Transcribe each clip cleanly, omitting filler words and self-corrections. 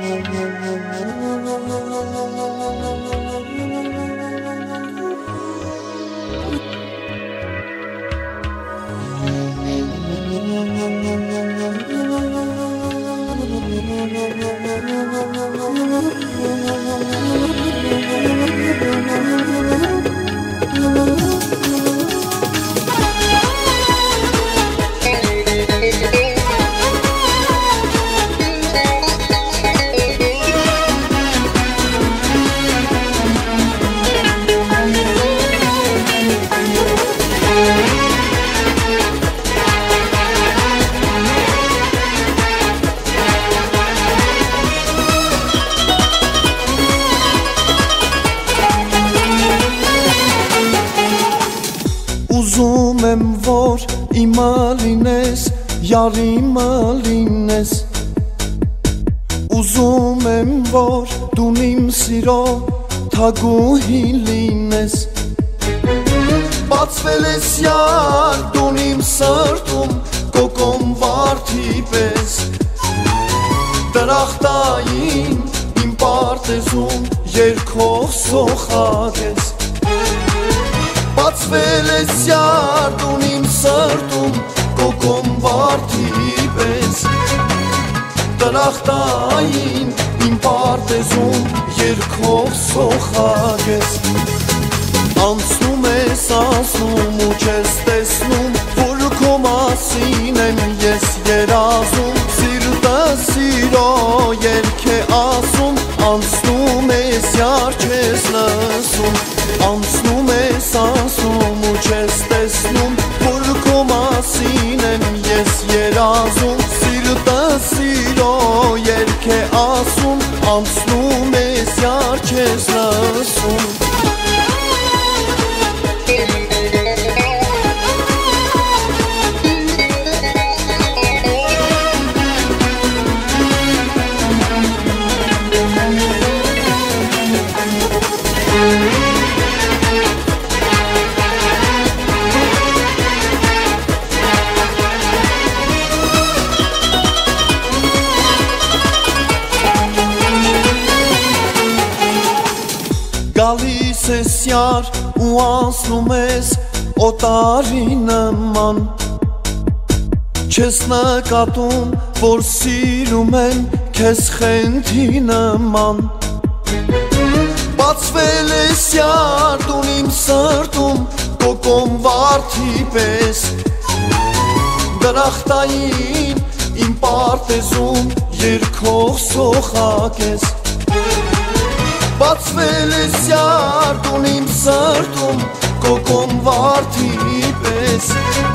Ուզում եմ, որ իմը լինես, յար իմը լինես Ուզում եմ, որ դուն իմ սիրո թագուհի լինես Բացվել ես յար դուն իմ սրտում կոկոմ վարդի պես Դրախտային իմ պարտեզում երկող սոխակ ես Բացվել ես յար դուն իմ սրտում կոկոմ վարդի պես Դրախտային իմ պարտեզում երկող սոխակ ես Անցնում ես ասում ու չես տեսնում որ քո մասին եմ ես երազում Սիրտը սիրո երգ է ասում Անցնում ես յար չես լսում Անցնում ես ասում ու չես տեսնում որ քո մասին եմ ես երազում Սիրտը սիրո երգ է ասում Անցնում ես յար չես լսում Գալիս ես յար ու անցնում ես օտարի նման Չես նկատում, որ սիրում են քեզ խենթի նման Բացվել ես յար դուն իմ սրտում կոկոմ վարդի պես Դրախտային իմ պարտեզում երկող սոխակ ես Բացվել ես յար դուն իմ սրտում կոկոմ վարդի պես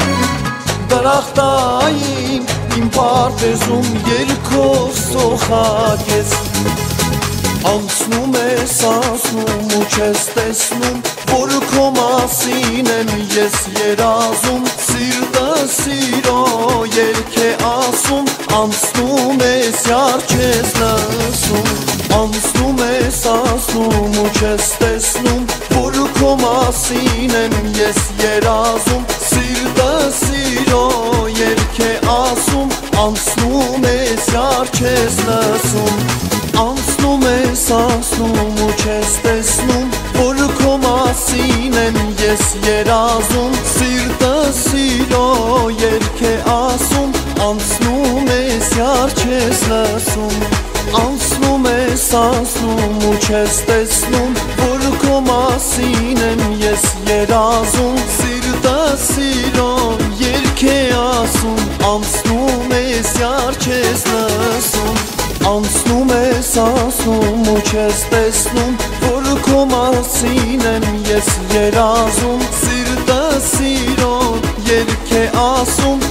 Դրախտային իմ պարտեզում երկող սոխակ ես Անցնում ես ասում ու չես տեսնում որ քո մասին եմ ես երազում Սիրտը սիրո երգ է ասում Անցնում ես յար չես լսում Անցնում ես ասում ու չես տեսնում որ քո մասին եմ ես երազում Սիրտը սիրո երգ է ասում Անցնում ես յար չես լսում Անցնում ես ասում ու չես տեսնում որ քո մասին եմ ես երազում Սիրտը սիրո երգ է ասում Անցնում ես յար չես լսում Անցնում ես ասում ու չես տեսնում որ քո մասին եմ ես երազում Սիրտը սիրո երգ է ասում Անցնում ես յար չես լսում Անցնում ես ասում ու չես տեսնում որ քո մասին եմ ես երազում Սիրտը սիրո երգ է ասում